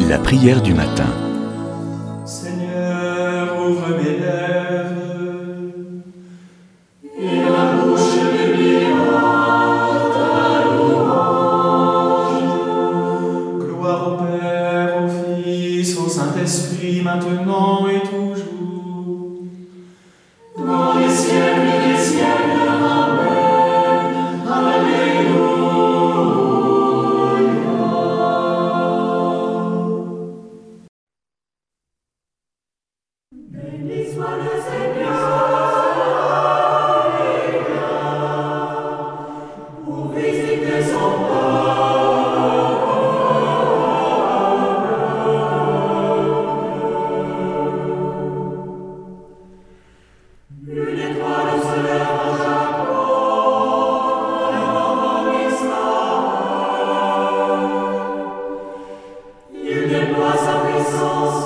La prière du matin. Seigneur, ouvre mes lèvres, et ma bouche publiera ta louange. Gloire au Père, au Fils, au Saint-Esprit, maintenant et toujours, dans les siècles des siècles. Amen. Alléluia. Béni soit le Seigneur, pour visiter son peuple. Une étoile se lève en Jacob, un homme en Israël. Il déploie sa puissance.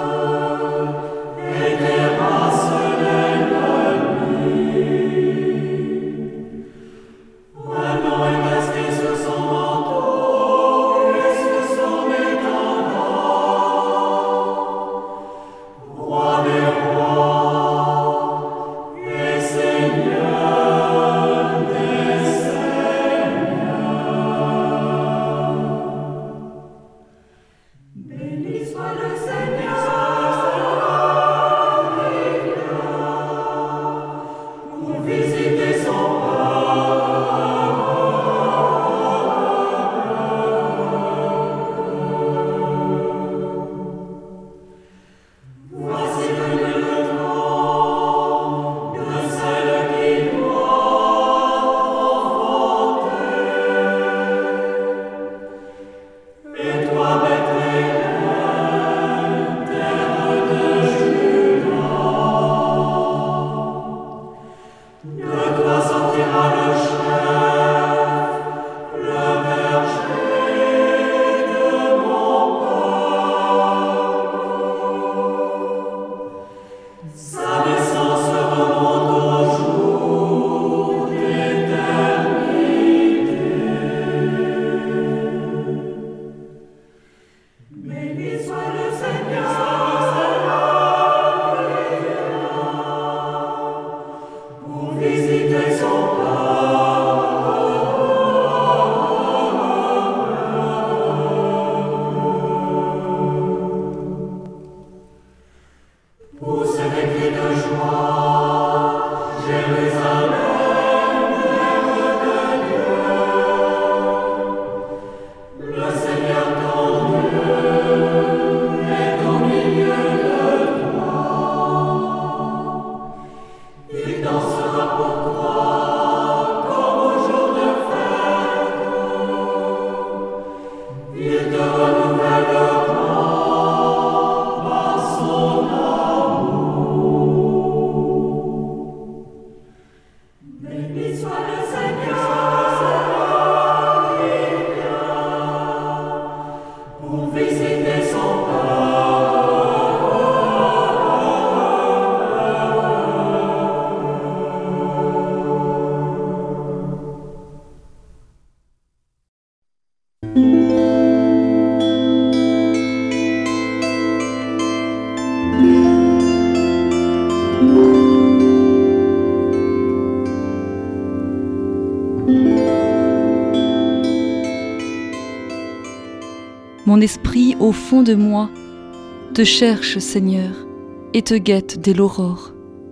Mon esprit, au fond de moi, te cherche, Seigneur, et te guette dès l'aurore.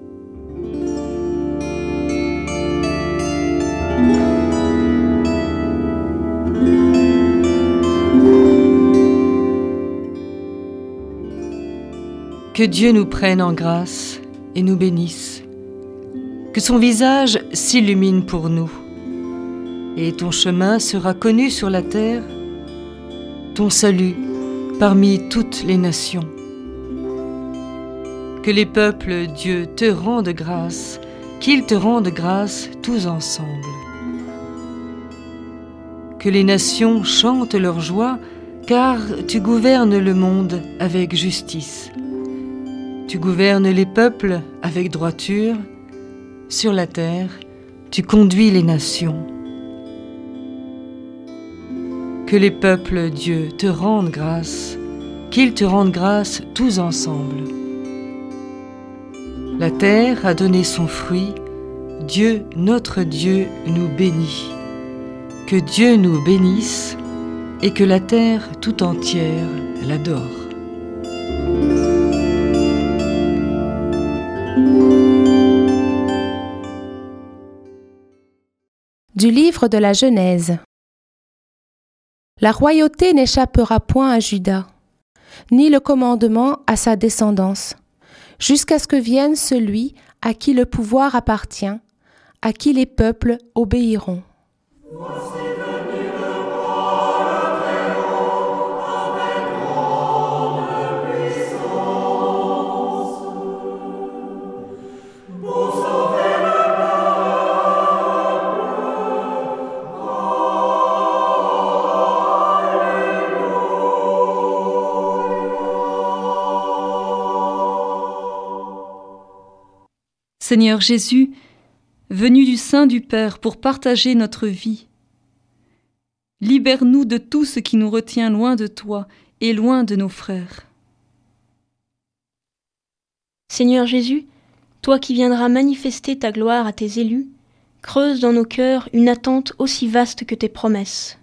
Que Dieu nous prenne en grâce et nous bénisse, que son visage s'illumine pour nous, et ton chemin sera connu sur la terre, ton salut parmi toutes les nations. Que les peuples, Dieu, te rendent grâce, qu'ils te rendent grâce tous ensemble. Que les nations chantent leur joie, car tu gouvernes le monde avec justice. Tu gouvernes les peuples avec droiture. Sur la terre, tu conduis les nations. Que les peuples, Dieu, te rendent grâce, qu'ils te rendent grâce tous ensemble. La terre a donné son fruit, Dieu, notre Dieu, nous bénit. Que Dieu nous bénisse et que la terre tout entière l'adore. Du livre de la Genèse. La royauté n'échappera point à Juda, ni le commandement à sa descendance, jusqu'à ce que vienne celui à qui le pouvoir appartient, à qui les peuples obéiront. Seigneur Jésus, venu du sein du Père pour partager notre vie, libère-nous de tout ce qui nous retient loin de toi et loin de nos frères. Seigneur Jésus, toi qui viendras manifester ta gloire à tes élus, creuse dans nos cœurs une attente aussi vaste que tes promesses.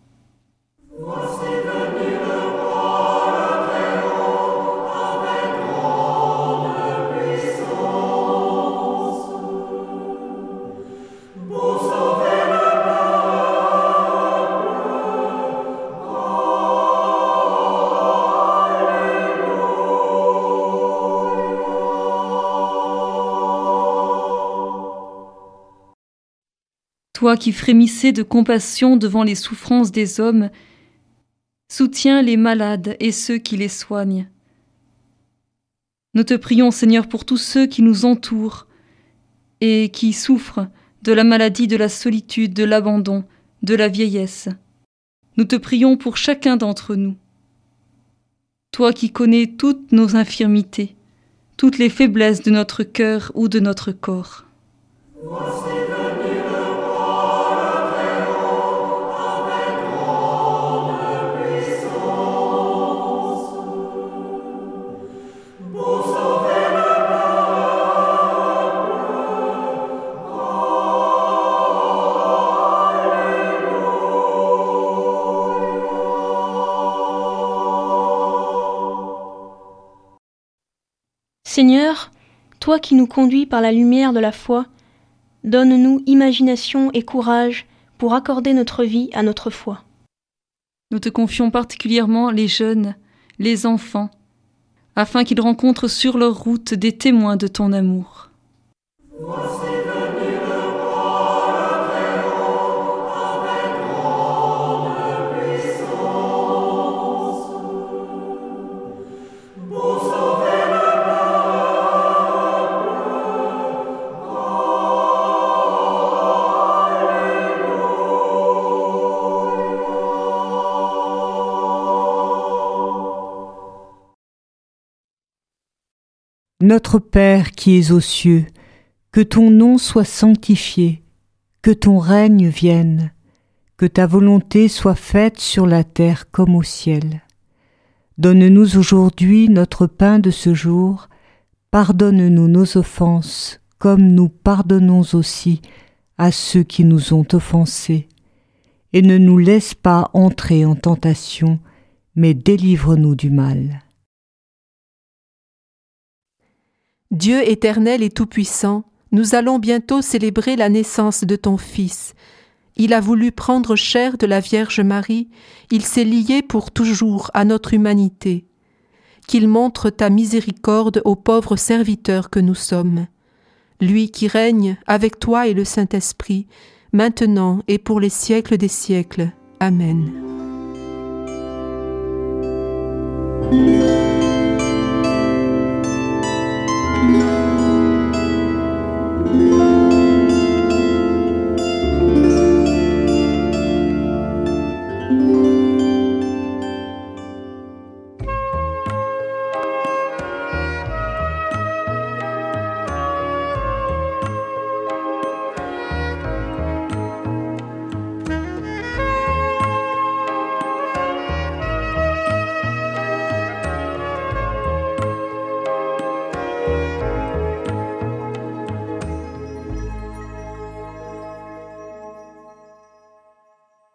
Toi qui frémissais de compassion devant les souffrances des hommes, soutiens les malades et ceux qui les soignent. Nous te prions, Seigneur, pour tous ceux qui nous entourent et qui souffrent de la maladie, de la solitude, de l'abandon, de la vieillesse. Nous te prions pour chacun d'entre nous. Toi qui connais toutes nos infirmités, toutes les faiblesses de notre cœur ou de notre corps. Seigneur, toi qui nous conduis par la lumière de la foi, donne-nous imagination et courage pour accorder notre vie à notre foi. Nous te confions particulièrement les jeunes, les enfants, afin qu'ils rencontrent sur leur route des témoins de ton amour. Notre Père qui es aux cieux, que ton nom soit sanctifié, que ton règne vienne, que ta volonté soit faite sur la terre comme au ciel. Donne-nous aujourd'hui notre pain de ce jour, pardonne-nous nos offenses, comme nous pardonnons aussi à ceux qui nous ont offensés. Et ne nous laisse pas entrer en tentation, mais délivre-nous du mal. Dieu éternel et tout-puissant, nous allons bientôt célébrer la naissance de ton Fils. Il a voulu prendre chair de la Vierge Marie, il s'est lié pour toujours à notre humanité. Qu'il montre ta miséricorde aux pauvres serviteurs que nous sommes. Lui qui règne avec toi et le Saint-Esprit, maintenant et pour les siècles des siècles. Amen.